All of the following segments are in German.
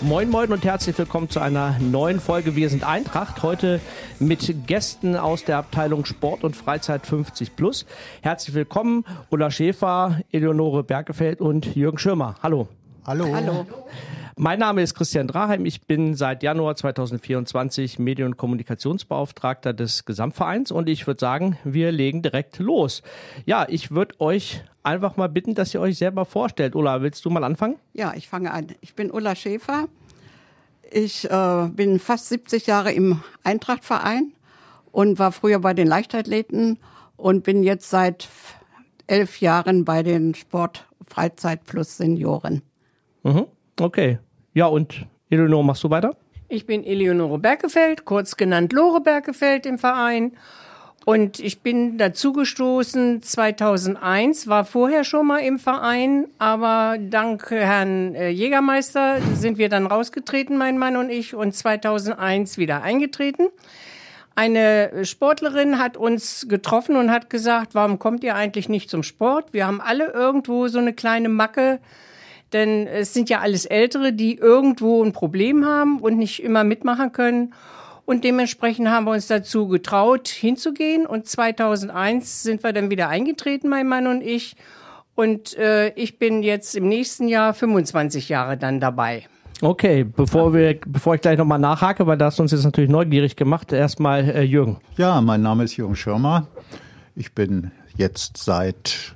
Moin Moin und herzlich willkommen zu einer neuen Folge Wir sind Eintracht. Heute mit Gästen aus der Abteilung Sport und Freizeit 50+. Herzlich willkommen Ulla Schäfer, Eleonore Berkefeld und Jürgen Schirmer. Hallo. Hallo. Hallo. Mein Name ist Christian Draheim. Ich bin seit Januar 2024 Medien- und Kommunikationsbeauftragter des Gesamtvereins und ich würde sagen, wir legen direkt los. Ja, ich würde euch einfach mal bitten, dass ihr euch selber vorstellt. Ulla, willst du mal anfangen? Ja, ich fange an. Ich bin Ulla Schäfer. Ich bin fast 70 Jahre im Eintrachtverein und war früher bei den Leichtathleten und bin jetzt seit 11 Jahren bei den Sport, Freizeit plus Senioren. Okay. Ja, und Eleonore, machst du weiter? Ich bin Eleonore Berkefeld, kurz genannt Lore Berkefeld im Verein. Und ich bin dazugestoßen 2001, war vorher schon mal im Verein, aber dank Herrn Jägermeister sind wir dann rausgetreten, mein Mann und ich, und 2001 wieder eingetreten. Eine Sportlerin hat uns getroffen und hat gesagt, warum kommt ihr eigentlich nicht zum Sport? Wir haben alle irgendwo so eine kleine Macke, denn es sind ja alles Ältere, die irgendwo ein Problem haben und nicht immer mitmachen können. Und dementsprechend haben wir uns dazu getraut, hinzugehen. Und 2001 sind wir dann wieder eingetreten, mein Mann und ich. Und ich bin jetzt im nächsten Jahr 25 Jahre dann dabei. Okay, bevor ich gleich nochmal nachhake, weil das hast uns jetzt natürlich neugierig gemacht, erstmal Jürgen. Ja, mein Name ist Jürgen Schirmer. Ich bin jetzt seit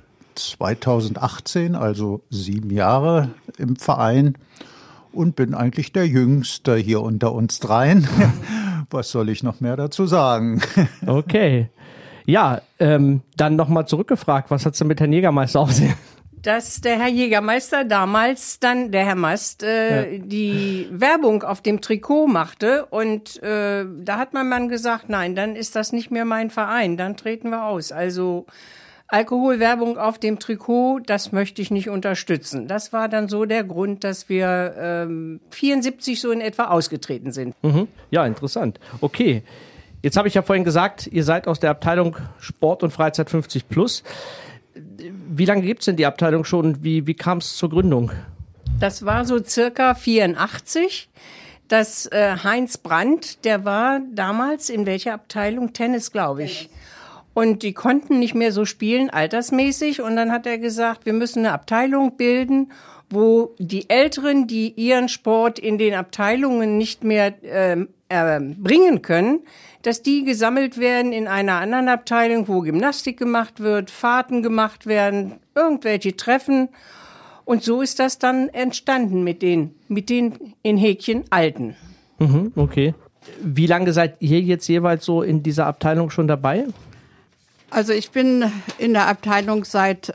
2018, also 7 Jahre im Verein und bin eigentlich der Jüngste hier unter uns dreien. Was soll ich noch mehr dazu sagen? Okay. Ja, dann nochmal zurückgefragt, was hat's denn mit Herrn Jägermeister auf sich? Dass der Herr Jägermeister damals dann, der Herr Mast, die Werbung auf dem Trikot machte und da hat mein Mann gesagt, nein, dann ist das nicht mehr mein Verein, dann treten wir aus. Also Alkoholwerbung auf dem Trikot, das möchte ich nicht unterstützen. Das war dann so der Grund, dass wir 74 so in etwa ausgetreten sind. Ja, interessant. Okay, jetzt habe ich ja vorhin gesagt, ihr seid aus der Abteilung Sport und Freizeit 50+. Wie lange gibt's denn die Abteilung schon? Wie kam es zur Gründung? Das war so circa 84. Das Heinz Brandt, der war damals in welcher Abteilung? Tennis, glaube ich. Und die konnten nicht mehr so spielen, altersmäßig. Und dann hat er gesagt, wir müssen eine Abteilung bilden, wo die Älteren, die ihren Sport in den Abteilungen nicht mehr bringen können, dass die gesammelt werden in einer anderen Abteilung, wo Gymnastik gemacht wird, Fahrten gemacht werden, irgendwelche Treffen. Und so ist das dann entstanden mit den in Häkchen Alten. Okay. Wie lange seid ihr jetzt jeweils so in dieser Abteilung schon dabei? Also ich bin in der Abteilung seit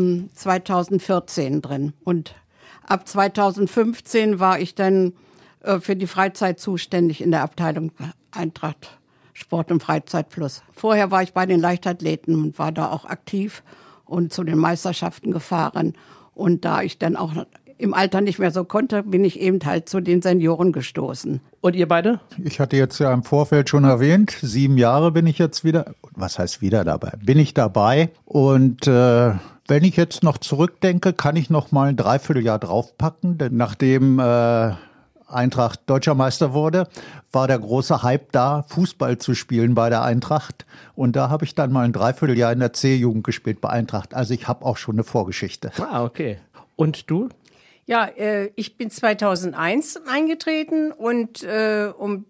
2014 drin und ab 2015 war ich dann für die Freizeit zuständig in der Abteilung Eintracht Sport und Freizeit plus. Vorher war ich bei den Leichtathleten und war da auch aktiv und zu den Meisterschaften gefahren. Und da ich dann auch im Alter nicht mehr so konnte, bin ich eben halt zu den Senioren gestoßen. Und ihr beide? Ich hatte jetzt ja im Vorfeld schon erwähnt, 7 Jahre bin ich jetzt wieder, was heißt wieder dabei? Bin ich dabei und wenn ich jetzt noch zurückdenke, kann ich noch mal ein Dreivierteljahr draufpacken, denn nachdem Eintracht Deutscher Meister wurde, war der große Hype da, Fußball zu spielen bei der Eintracht. Und da habe ich dann mal ein Dreivierteljahr in der C-Jugend gespielt bei Eintracht. Also ich habe auch schon eine Vorgeschichte. Ah, okay. Und du? Ja, ich bin 2001 eingetreten und um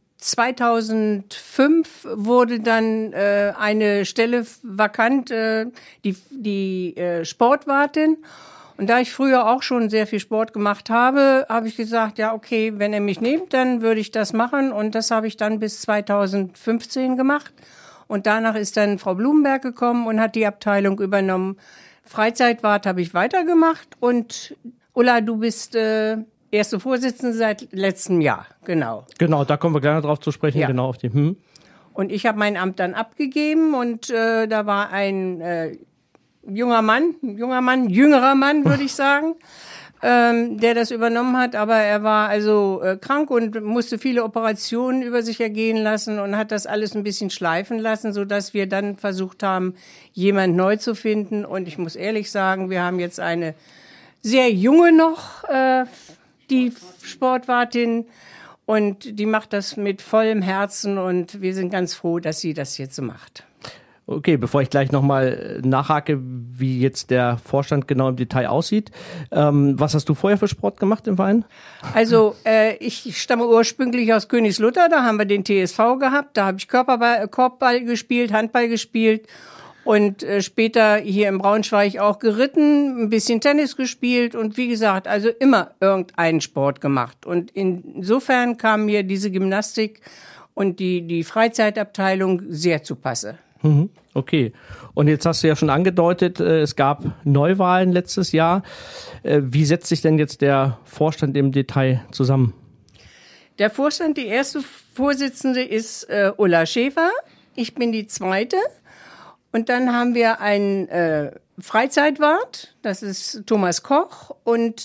2005 wurde dann eine Stelle vakant, die Sportwartin. Und da ich früher auch schon sehr viel Sport gemacht habe, habe ich gesagt, ja okay, wenn ihr mich nehmt, dann würde ich das machen. Und das habe ich dann bis 2015 gemacht. Und danach ist dann Frau Blumenberg gekommen und hat die Abteilung übernommen. Freizeitwart habe ich weitergemacht. Und Ulla, du bist erste Vorsitzende seit letztem Jahr, genau. Genau, da kommen wir gleich noch drauf zu sprechen, Ja. genau auf die. Und ich habe mein Amt dann abgegeben und da war ein jüngerer Mann, würde ich sagen, der das übernommen hat, aber er war also krank und musste viele Operationen über sich ergehen lassen und hat das alles ein bisschen schleifen lassen, so dass wir dann versucht haben, jemand neu zu finden. Und ich muss ehrlich sagen, wir haben jetzt eine sehr junge noch die Sportwartin. Und die macht das mit vollem Herzen und wir sind ganz froh, dass sie das jetzt so macht. Okay, bevor ich gleich nochmal nachhake, wie jetzt der Vorstand genau im Detail aussieht. Was hast du vorher für Sport gemacht im Verein? Also ich stamme ursprünglich aus Königslutter, da haben wir den TSV gehabt, da habe ich Korbball gespielt, Handball gespielt und später hier in Braunschweig auch geritten, ein bisschen Tennis gespielt und wie gesagt, also immer irgendeinen Sport gemacht. Und insofern kam mir diese Gymnastik und die Freizeitabteilung sehr zu Passe. Okay. Und jetzt hast du ja schon angedeutet, es gab Neuwahlen letztes Jahr. Wie setzt sich denn jetzt der Vorstand im Detail zusammen? Der Vorstand, die erste Vorsitzende ist Ulla Schäfer. Ich bin die zweite. Und dann haben wir einen Freizeitwart, das ist Thomas Koch. Und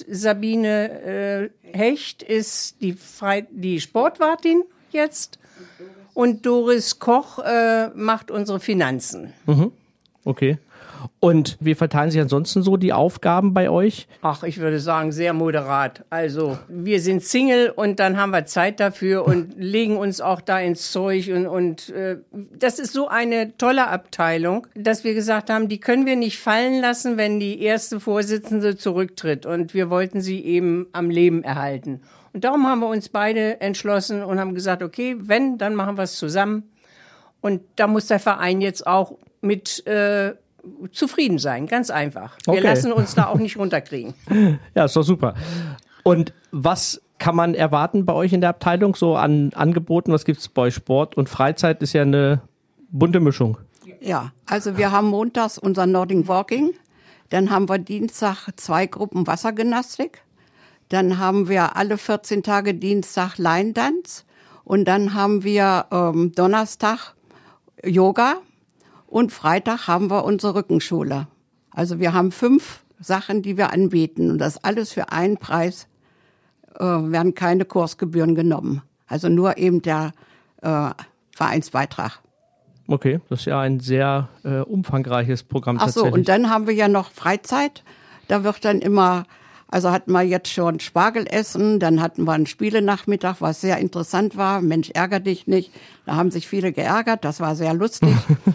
Sabine Hecht ist die Sportwartin jetzt. Und Doris Koch macht unsere Finanzen. Okay. Und wie verteilen sich ansonsten so die Aufgaben bei euch? Ach, ich würde sagen, sehr moderat. Also wir sind Single und dann haben wir Zeit dafür und legen uns auch da ins Zeug. Und das ist so eine tolle Abteilung, dass wir gesagt haben, die können wir nicht fallen lassen, wenn die erste Vorsitzende zurücktritt. Und wir wollten sie eben am Leben erhalten. Und darum haben wir uns beide entschlossen und haben gesagt, okay, wenn, dann machen wir es zusammen. Und da muss der Verein jetzt auch mit zufrieden sein, ganz einfach. Wir lassen uns da auch nicht runterkriegen. Ja, ist doch super. Und was kann man erwarten bei euch in der Abteilung so an Angeboten? Was gibt's bei Sport und Freizeit? Ist ja eine bunte Mischung. Ja, also wir haben montags unser Nordic Walking, dann haben wir Dienstag 2 Gruppen Wassergymnastik, dann haben wir alle 14 Tage Dienstag Line Dance und dann haben wir Donnerstag Yoga. Und Freitag haben wir unsere Rückenschule. Also wir haben 5 Sachen, die wir anbieten. Und das alles für einen Preis, werden keine Kursgebühren genommen. Also nur eben der Vereinsbeitrag. Okay, das ist ja ein sehr umfangreiches Programm tatsächlich. Ach so, und dann haben wir ja noch Freizeit. Da wird dann immer, also hatten wir jetzt schon Spargelessen, dann hatten wir einen Spielenachmittag, was sehr interessant war. Mensch, ärger dich nicht. Da haben sich viele geärgert, das war sehr lustig.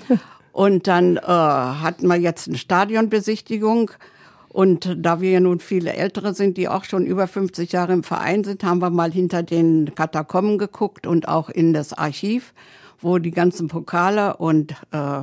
Und dann hatten wir jetzt eine Stadionbesichtigung. Und da wir ja nun viele Ältere sind, die auch schon über 50 Jahre im Verein sind, haben wir mal hinter den Katakomben geguckt und auch in das Archiv, wo die ganzen Pokale und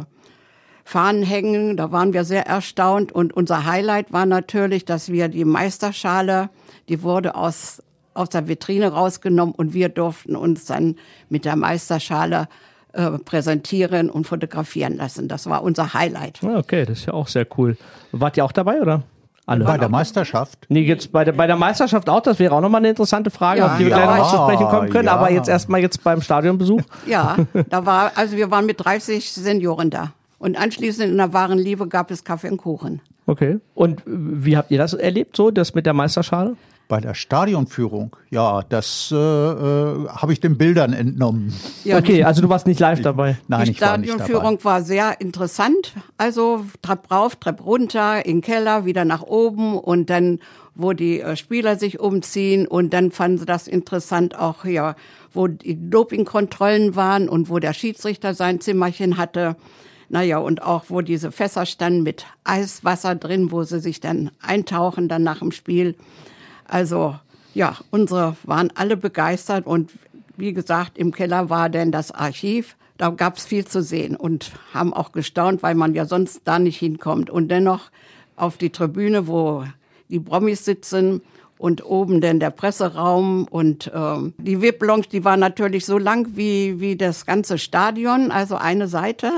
Fahnen hängen. Da waren wir sehr erstaunt. Und unser Highlight war natürlich, dass wir die Meisterschale, die wurde aus der Vitrine rausgenommen und wir durften uns dann mit der Meisterschale präsentieren und fotografieren lassen. Das war unser Highlight. Okay, das ist ja auch sehr cool. Wart ihr auch dabei, oder? Alle. Bei der Meisterschaft? Nee, jetzt bei der Meisterschaft auch. Das wäre auch nochmal eine interessante Frage, auf die wir gleich noch zu sprechen kommen können. Aber jetzt erstmal beim Stadionbesuch. Ja, wir waren mit 30 Senioren da. Und anschließend in der wahren Liebe gab es Kaffee und Kuchen. Okay. Und wie habt ihr das erlebt, so, das mit der Meisterschale? Bei der Stadionführung, ja, das habe ich den Bildern entnommen. Ja, okay, also du warst nicht live dabei? Nein, ich war nicht dabei. Die Stadionführung war sehr interessant. Also Trepp rauf, Trepp runter, in den Keller, wieder nach oben und dann, wo die Spieler sich umziehen und dann fanden sie das interessant auch hier, wo die Dopingkontrollen waren und wo der Schiedsrichter sein Zimmerchen hatte. Naja, und auch wo diese Fässer standen mit Eiswasser drin, wo sie sich dann eintauchen dann nach dem Spiel. Also ja, unsere waren alle begeistert und wie gesagt, im Keller war dann das Archiv. Da gab es viel zu sehen und haben auch gestaunt, weil man ja sonst da nicht hinkommt. Und dennoch auf die Tribüne, wo die Promis sitzen und oben dann der Presseraum und die VIP-Lounge, die war natürlich so lang wie das ganze Stadion, also eine Seite.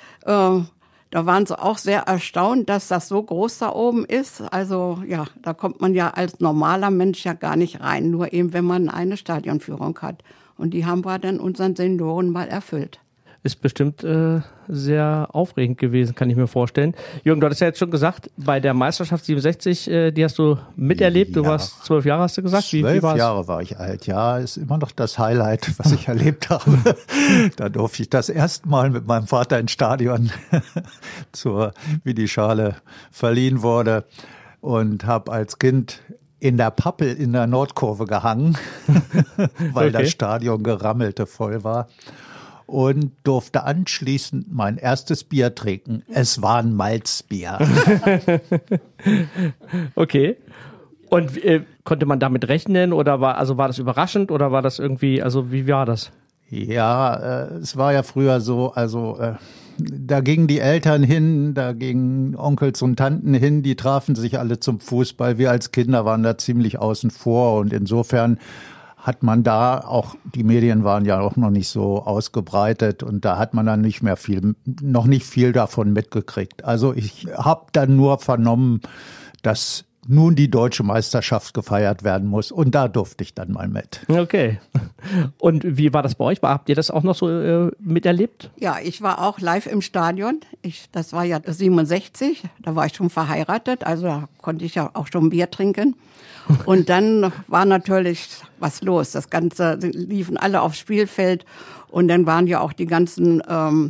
Da waren sie auch sehr erstaunt, dass das so groß da oben ist. Also ja, da kommt man ja als normaler Mensch ja gar nicht rein, nur eben, wenn man eine Stadionführung hat. Und die haben wir dann unseren Senioren mal erfüllt. Ist bestimmt sehr aufregend gewesen, kann ich mir vorstellen. Jürgen, du hattest ja jetzt schon gesagt, bei der Meisterschaft 67, die hast du miterlebt. Du warst 12 Jahre, hast du gesagt. 12 Jahre war ich alt, ja. Ist immer noch das Highlight, was ich erlebt habe. Da durfte ich das erste Mal mit meinem Vater ins Stadion, wie die Schale verliehen wurde. Und habe als Kind in der Pappel in der Nordkurve gehangen, weil das Stadion gerammelte voll war. Und durfte anschließend mein erstes Bier trinken. Es war ein Malzbier. Okay. Und konnte man damit rechnen oder war das überraschend oder war das irgendwie, also wie war das? Ja, es war ja früher so, da gingen die Eltern hin, da gingen Onkels und Tanten hin, die trafen sich alle zum Fußball. Wir als Kinder waren da ziemlich außen vor und insofern hat man da auch, die Medien waren ja auch noch nicht so ausgebreitet und da hat man dann noch nicht viel davon mitgekriegt. Also ich habe dann nur vernommen, dass nun die deutsche Meisterschaft gefeiert werden muss und da durfte ich dann mal mit. Okay. Und wie war das bei euch? Habt ihr das auch noch so miterlebt? Ja, ich war auch live im Stadion. Das war ja 67, da war ich schon verheiratet, also da konnte ich ja auch schon Bier trinken. Und dann war natürlich was los. Das Ganze liefen alle aufs Spielfeld und dann waren ja auch die ganzen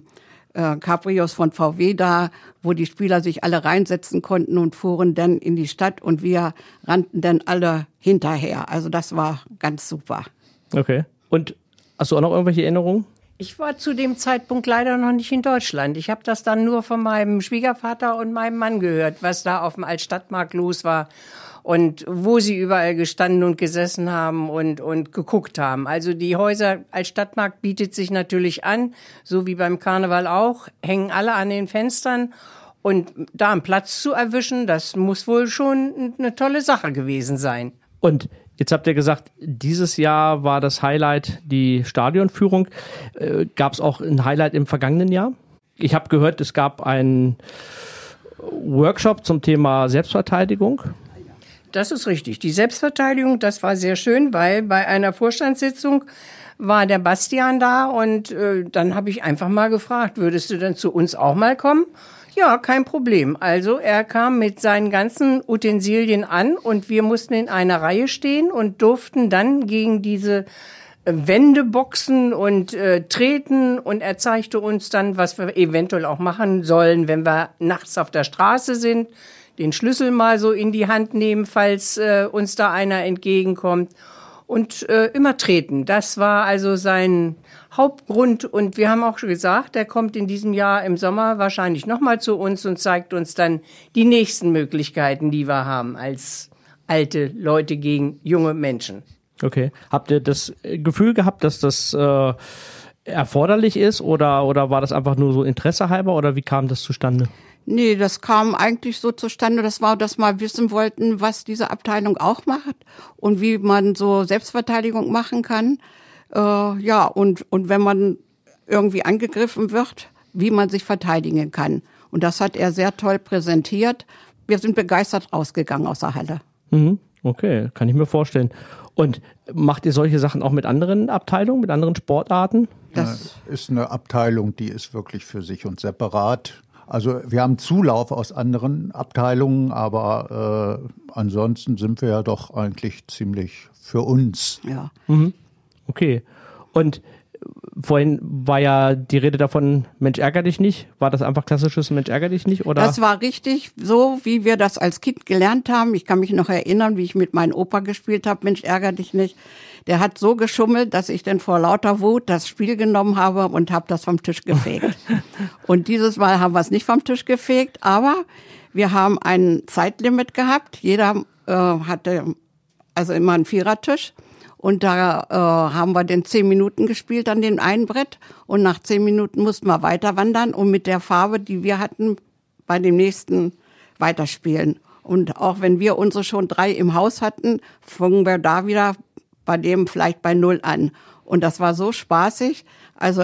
Cabrios von VW da, wo die Spieler sich alle reinsetzen konnten und fuhren dann in die Stadt und wir rannten dann alle hinterher. Also das war ganz super. Okay. Und hast du auch noch irgendwelche Erinnerungen? Ich war zu dem Zeitpunkt leider noch nicht in Deutschland. Ich habe das dann nur von meinem Schwiegervater und meinem Mann gehört, was da auf dem Altstadtmarkt los war. Und wo sie überall gestanden und gesessen haben und geguckt haben. Also die Häuser als Stadtmarkt bietet sich natürlich an, so wie beim Karneval auch, hängen alle an den Fenstern. Und da einen Platz zu erwischen, das muss wohl schon eine tolle Sache gewesen sein. Und jetzt habt ihr gesagt, dieses Jahr war das Highlight die Stadionführung. Gab es auch ein Highlight im vergangenen Jahr? Ich habe gehört, es gab einen Workshop zum Thema Selbstverteidigung. Das ist richtig. Die Selbstverteidigung, das war sehr schön, weil bei einer Vorstandssitzung war der Bastian da und dann habe ich einfach mal gefragt, würdest du denn zu uns auch mal kommen? Ja, kein Problem. Also er kam mit seinen ganzen Utensilien an und wir mussten in einer Reihe stehen und durften dann gegen diese Wände boxen und treten und er zeigte uns dann, was wir eventuell auch machen sollen, wenn wir nachts auf der Straße sind. Den Schlüssel mal so in die Hand nehmen, falls uns da einer entgegenkommt. Und immer treten. Das war also sein Hauptgrund. Und wir haben auch schon gesagt, er kommt in diesem Jahr im Sommer wahrscheinlich nochmal zu uns und zeigt uns dann die nächsten Möglichkeiten, die wir haben als alte Leute gegen junge Menschen. Okay. Habt ihr das Gefühl gehabt, dass das erforderlich ist oder war das einfach nur so Interesse halber oder wie kam das zustande? Nee, das kam eigentlich so zustande, das war, dass wir wissen wollten, was diese Abteilung auch macht und wie man so Selbstverteidigung machen kann. Ja, und wenn man irgendwie angegriffen wird, wie man sich verteidigen kann. Und das hat er sehr toll präsentiert. Wir sind begeistert rausgegangen aus der Halle. Okay, kann ich mir vorstellen. Und macht ihr solche Sachen auch mit anderen Abteilungen, mit anderen Sportarten? Das ist eine Abteilung, die ist wirklich für sich und separat. Also wir haben Zulauf aus anderen Abteilungen, aber ansonsten sind wir ja doch eigentlich ziemlich für uns. Ja. Okay. Und vorhin war ja die Rede davon, Mensch, ärger dich nicht. War das einfach klassisches Mensch, ärger dich nicht? Oder? Das war richtig so, wie wir das als Kind gelernt haben. Ich kann mich noch erinnern, wie ich mit meinem Opa gespielt habe, Mensch, ärger dich nicht. Der hat so geschummelt, dass ich dann vor lauter Wut das Spiel genommen habe und habe das vom Tisch gefegt. Und dieses Mal haben wir es nicht vom Tisch gefegt, aber wir haben ein Zeitlimit gehabt. Jeder hatte also immer einen Vierertisch. Und da haben wir dann 10 Minuten gespielt an dem einen Brett. Und nach 10 Minuten mussten wir weiter wandern und mit der Farbe, die wir hatten, bei dem nächsten weiterspielen. Und auch wenn wir unsere schon 3 im Haus hatten, fangen wir da wieder bei dem vielleicht bei 0 an. Und das war so spaßig. Also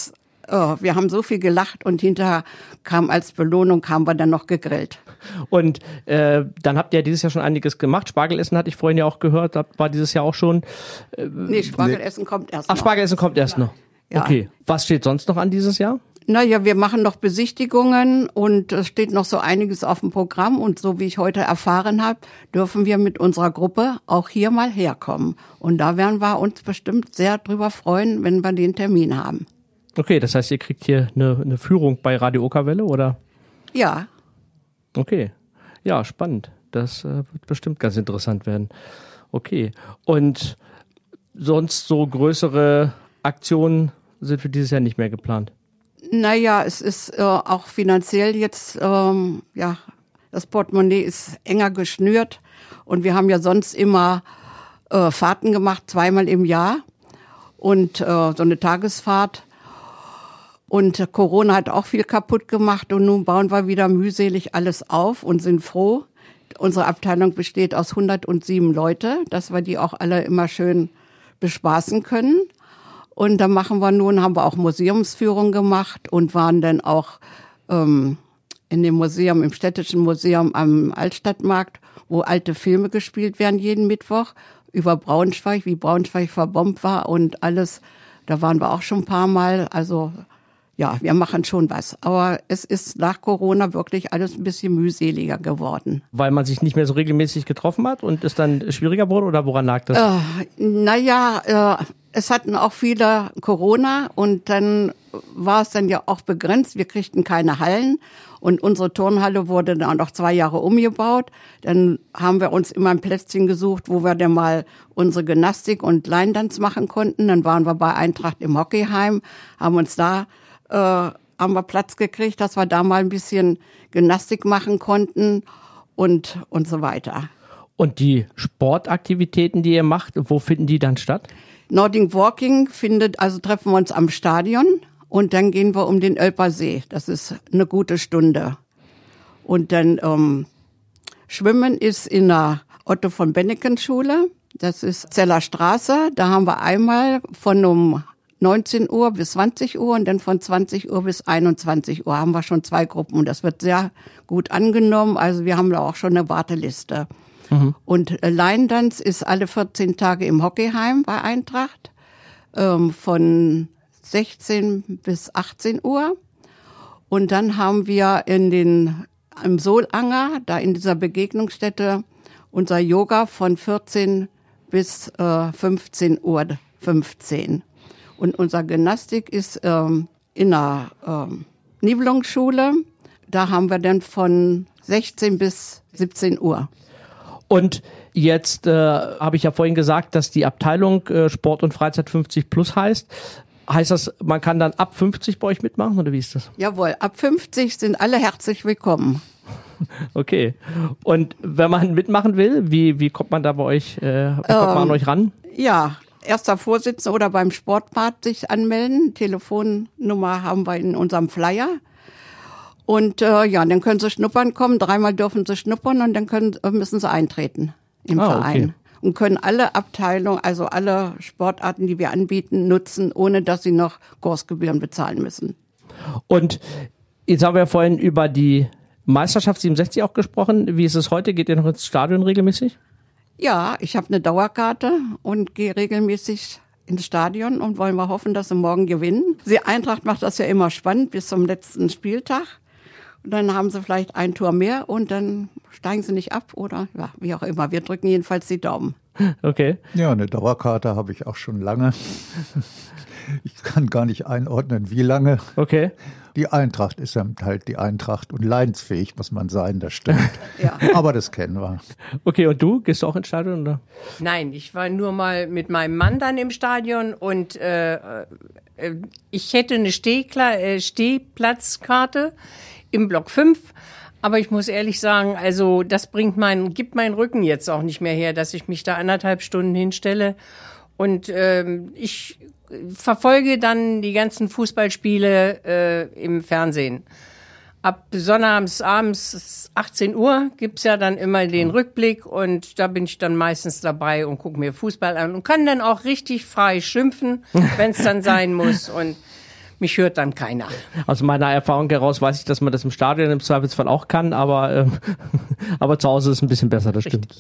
wir haben so viel gelacht und hinterher kam als Belohnung, haben wir dann noch gegrillt. Und dann habt ihr dieses Jahr schon einiges gemacht. Spargelessen hatte ich vorhin ja auch gehört, das war dieses Jahr auch schon. Nee, Spargelessen kommt erst noch. Ach, Spargelessen kommt erst noch. Ja. Okay. Was steht sonst noch an dieses Jahr? Naja, wir machen noch Besichtigungen und es steht noch so einiges auf dem Programm. Und so wie ich heute erfahren habe, dürfen wir mit unserer Gruppe auch hier mal herkommen. Und da werden wir uns bestimmt sehr drüber freuen, wenn wir den Termin haben. Okay, das heißt, ihr kriegt hier eine Führung bei Radio Okerwelle, oder? Ja. Okay. Ja, spannend. Das wird bestimmt ganz interessant werden. Okay. Und sonst so größere Aktionen sind für dieses Jahr nicht mehr geplant? Naja, es ist auch finanziell jetzt, das Portemonnaie ist enger geschnürt und wir haben ja sonst immer Fahrten gemacht, 2-mal im Jahr und so eine Tagesfahrt. Und Corona hat auch viel kaputt gemacht und nun bauen wir wieder mühselig alles auf und sind froh. Unsere Abteilung besteht aus 107 Leute, dass wir die auch alle immer schön bespaßen können. Und da haben wir auch Museumsführung gemacht und waren dann auch in dem Museum, im Städtischen Museum am Altstadtmarkt, wo alte Filme gespielt werden jeden Mittwoch über Braunschweig, wie Braunschweig verbombt war und alles. Da waren wir auch schon ein paar Mal. Also ja, wir machen schon was. Aber es ist nach Corona wirklich alles ein bisschen mühseliger geworden. Weil man sich nicht mehr so regelmäßig getroffen hat und es dann schwieriger wurde oder woran lag das? Es hatten auch viele Corona und dann war es dann ja auch begrenzt. Wir kriegten keine Hallen und unsere Turnhalle wurde dann auch noch 2 Jahre umgebaut. Dann haben wir uns immer ein Plätzchen gesucht, wo wir dann mal unsere Gymnastik und Line-Dance machen konnten. Dann waren wir bei Eintracht im Hockeyheim, haben wir Platz gekriegt, dass wir da mal ein bisschen Gymnastik machen konnten und so weiter. Und die Sportaktivitäten, die ihr macht, wo finden die dann statt? Nordic Walking treffen wir uns am Stadion und dann gehen wir um den Ölper See. Das ist eine gute Stunde. Und dann Schwimmen ist in der Otto von Benneken Schule. Das ist Zeller Straße. Da haben wir einmal von um 19 Uhr bis 20 Uhr und dann von 20 Uhr bis 21 Uhr haben wir schon 2 Gruppen und das wird sehr gut angenommen. Also wir haben da auch schon eine Warteliste. Mhm. Und Line Dance ist alle 14 Tage im Hockeyheim bei Eintracht von 16 bis 18 Uhr. Und dann haben wir im Solanger, da in dieser Begegnungsstätte, unser Yoga von 14 bis 15:15 Uhr. Und unser Gymnastik ist in der Nibelungsschule. Da haben wir dann von 16 bis 17 Uhr. Und jetzt habe ich ja vorhin gesagt, dass die Abteilung Sport und Freizeit 50 plus heißt. Heißt das, man kann dann ab 50 bei euch mitmachen oder wie ist das? Jawohl, ab 50 sind alle herzlich willkommen. Okay. Und wenn man mitmachen will, wie kommt man da bei euch, kommt man an euch ran? Ja, erster Vorsitzender oder beim Sportbad sich anmelden. Telefonnummer haben wir in unserem Flyer. Und dann können sie schnuppern kommen. 3-mal dürfen sie schnuppern und dann müssen sie eintreten im Verein. Okay. Und können alle Abteilungen, also alle Sportarten, die wir anbieten, nutzen, ohne dass sie noch Kursgebühren bezahlen müssen. Und jetzt haben wir vorhin über die Meisterschaft 67 auch gesprochen. Wie ist es heute? Geht ihr noch ins Stadion regelmäßig? Ja, ich habe eine Dauerkarte und gehe regelmäßig ins Stadion und wollen wir hoffen, dass sie morgen gewinnen. Die Eintracht macht das ja immer spannend bis zum letzten Spieltag. Und dann haben sie vielleicht ein Tor mehr und dann steigen sie nicht ab oder ja, wie auch immer. Wir drücken jedenfalls die Daumen. Okay. Ja, eine Dauerkarte habe ich auch schon lange. Ich kann gar nicht einordnen, wie lange. Okay. Die Eintracht ist halt die Eintracht und leidensfähig muss man sein, das stimmt. Ja. Aber das kennen wir. Okay, und du? Gehst du auch ins Stadion? Oder? Nein, ich war nur mal mit meinem Mann dann im Stadion und ich hätte eine Stehplatzkarte im Block 5. Aber ich muss ehrlich sagen, also das gibt mein Rücken jetzt auch nicht mehr her, dass ich mich da 1,5 Stunden hinstelle. Und ich verfolge dann die ganzen Fußballspiele im Fernsehen. Ab sonnabends abends 18 Uhr gibt's ja dann immer den Rückblick und da bin ich dann meistens dabei und gucke mir Fußball an und kann dann auch richtig frei schimpfen, wenn es dann sein muss und mich hört dann keiner. Aus meiner Erfahrung heraus weiß ich, dass man das im Stadion im Zweifelsfall auch kann, aber zu Hause ist es ein bisschen besser, das stimmt.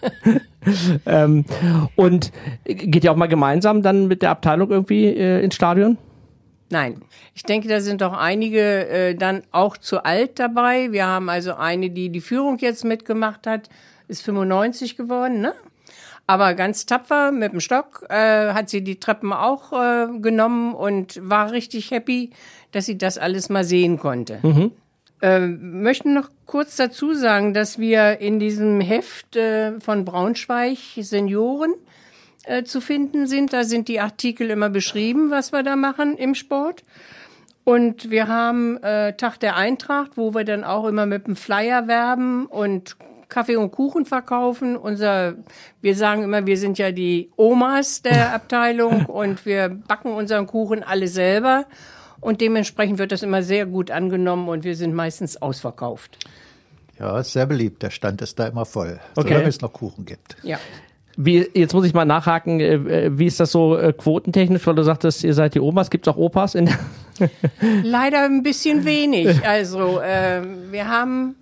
Und geht ihr auch mal gemeinsam dann mit der Abteilung irgendwie ins Stadion? Nein. Ich denke, da sind doch einige dann auch zu alt dabei. Wir haben also eine, die Führung jetzt mitgemacht hat, ist 95 geworden, ne? Aber ganz tapfer mit dem Stock hat sie die Treppen auch genommen und war richtig happy, dass sie das alles mal sehen konnte. Mhm. Möchten noch kurz dazu sagen, dass wir in diesem Heft von Braunschweig Senioren zu finden sind. Da sind die Artikel immer beschrieben, was wir da machen im Sport. Und wir haben Tag der Eintracht, wo wir dann auch immer mit dem Flyer werben und Kaffee und Kuchen verkaufen. Wir sagen immer, wir sind ja die Omas der Abteilung und wir backen unseren Kuchen alle selber. Und dementsprechend wird das immer sehr gut angenommen und wir sind meistens ausverkauft. Ja, ist sehr beliebt. Der Stand ist da immer voll, Okay. solange es noch Kuchen gibt. Ja. Jetzt muss ich mal nachhaken, wie ist das so quotentechnisch, weil du sagtest, ihr seid die Omas, gibt es auch Opas? Leider ein bisschen wenig. Also wir haben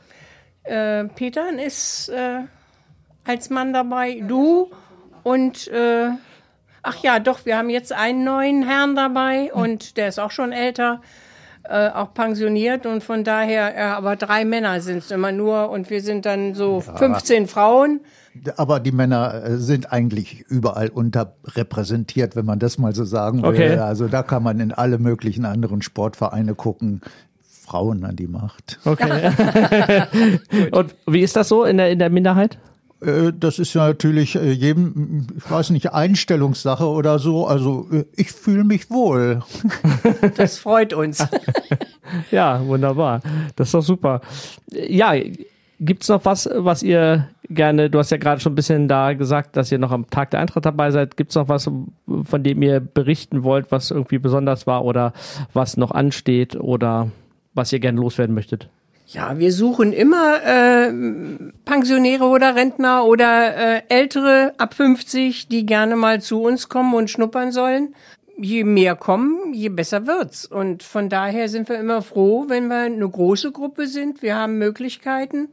Peter ist als Mann dabei, du und ach ja, doch, wir haben jetzt einen neuen Herrn dabei und der ist auch schon älter, auch pensioniert und von daher, aber 3 Männer sind es immer nur und wir sind dann so 15 Frauen. Aber die Männer sind eigentlich überall unterrepräsentiert, wenn man das mal so sagen will. Okay. Also da kann man in alle möglichen anderen Sportvereine gucken. Frauen an die Macht. Okay. Und wie ist das so in der Minderheit? Das ist ja natürlich jedem, ich weiß nicht, Einstellungssache oder so. Also ich fühle mich wohl. Das freut uns. Ja, wunderbar. Das ist doch super. Ja, gibt's noch was ihr gerne, du hast ja gerade schon ein bisschen da gesagt, dass ihr noch am Tag der Eintracht dabei seid. Gibt's noch was, von dem ihr berichten wollt, was irgendwie besonders war oder was noch ansteht oder was ihr gerne loswerden möchtet? Ja, wir suchen immer Pensionäre oder Rentner oder Ältere ab 50, die gerne mal zu uns kommen und schnuppern sollen. Je mehr kommen, je besser wird's. Und von daher sind wir immer froh, wenn wir eine große Gruppe sind. Wir haben Möglichkeiten,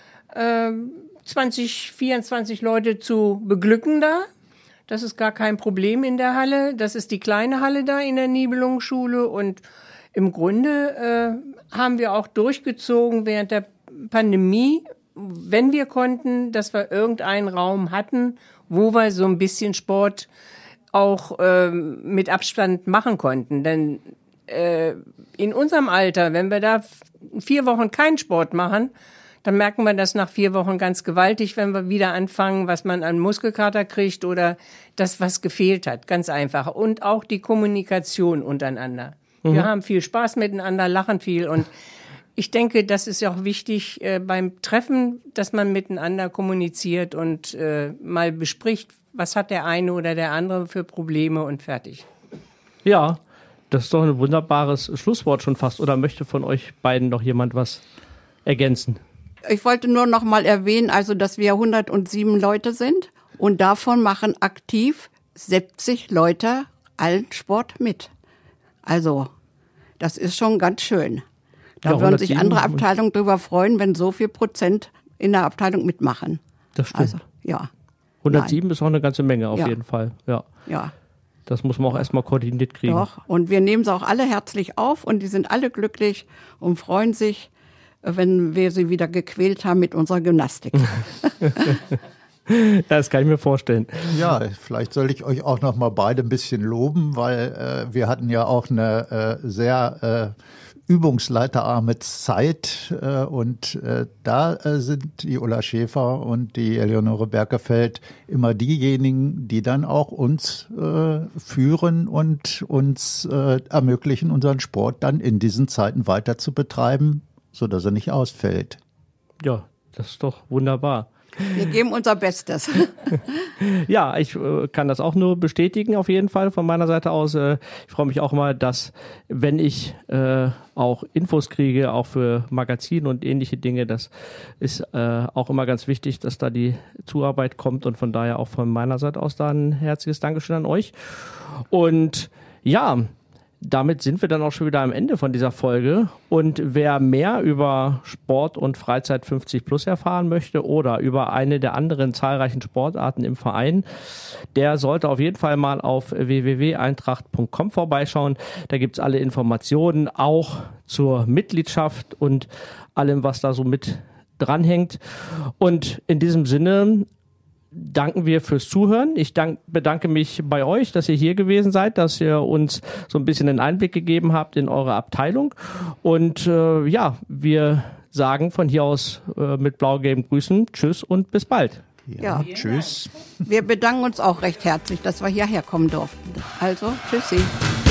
20, 24 Leute zu beglücken da. Das ist gar kein Problem in der Halle. Das ist die kleine Halle da in der Nibelungenschule und im Grunde haben wir auch durchgezogen während der Pandemie, wenn wir konnten, dass wir irgendeinen Raum hatten, wo wir so ein bisschen Sport auch mit Abstand machen konnten. Denn in unserem Alter, wenn wir da 4 Wochen keinen Sport machen, dann merken wir das nach 4 Wochen ganz gewaltig, wenn wir wieder anfangen, was man an Muskelkater kriegt oder das, was gefehlt hat. Ganz einfach. Und auch die Kommunikation untereinander. Wir haben viel Spaß miteinander, lachen viel und ich denke, das ist ja auch wichtig beim Treffen, dass man miteinander kommuniziert und mal bespricht, was hat der eine oder der andere für Probleme und fertig. Ja, das ist doch ein wunderbares Schlusswort schon fast. Oder möchte von euch beiden noch jemand was ergänzen? Ich wollte nur noch mal erwähnen, also dass wir 107 Leute sind und davon machen aktiv 70 Leute allen Sport mit. Also das ist schon ganz schön. Da Ja, würden sich 107 andere Abteilungen drüber freuen, wenn so viel Prozent in der Abteilung mitmachen. Das stimmt. Also, ja. 107 ist auch eine ganze Menge auf Ja. jeden Fall. Ja, Ja, das muss man auch erstmal koordiniert kriegen. doch. Und wir nehmen sie auch alle herzlich auf und die sind alle glücklich und freuen sich, wenn wir sie wieder gequält haben mit unserer Gymnastik. Das kann ich mir vorstellen. Ja, vielleicht soll ich euch auch noch mal beide ein bisschen loben, weil wir hatten ja auch eine sehr übungsleiterarme Zeit und da sind die Ulla Schäfer und die Eleonore Berkefeld immer diejenigen, die dann auch uns führen und uns ermöglichen, unseren Sport dann in diesen Zeiten weiter zu betreiben, sodass er nicht ausfällt. Ja, das ist doch wunderbar. Wir geben unser Bestes. Ja, ich kann das auch nur bestätigen auf jeden Fall von meiner Seite aus. Ich freue mich auch mal, dass wenn ich auch Infos kriege, auch für Magazine und ähnliche Dinge, das ist auch immer ganz wichtig, dass da die Zuarbeit kommt und von daher auch von meiner Seite aus da ein herzliches Dankeschön an euch. Und ja, damit sind wir dann auch schon wieder am Ende von dieser Folge. Und wer mehr über Sport und Freizeit 50 Plus erfahren möchte oder über eine der anderen zahlreichen Sportarten im Verein, der sollte auf jeden Fall mal auf www.eintracht.com vorbeischauen. Da gibt's alle Informationen, auch zur Mitgliedschaft und allem, was da so mit dranhängt. Und in diesem Sinne danken wir fürs Zuhören. Ich bedanke mich bei euch, dass ihr hier gewesen seid, dass ihr uns so ein bisschen einen Einblick gegeben habt in eure Abteilung. Und wir sagen von hier aus mit blau-gelben Grüßen Tschüss und bis bald. Ja. Tschüss. Wir bedanken uns auch recht herzlich, dass wir hierher kommen durften. Also, tschüssi.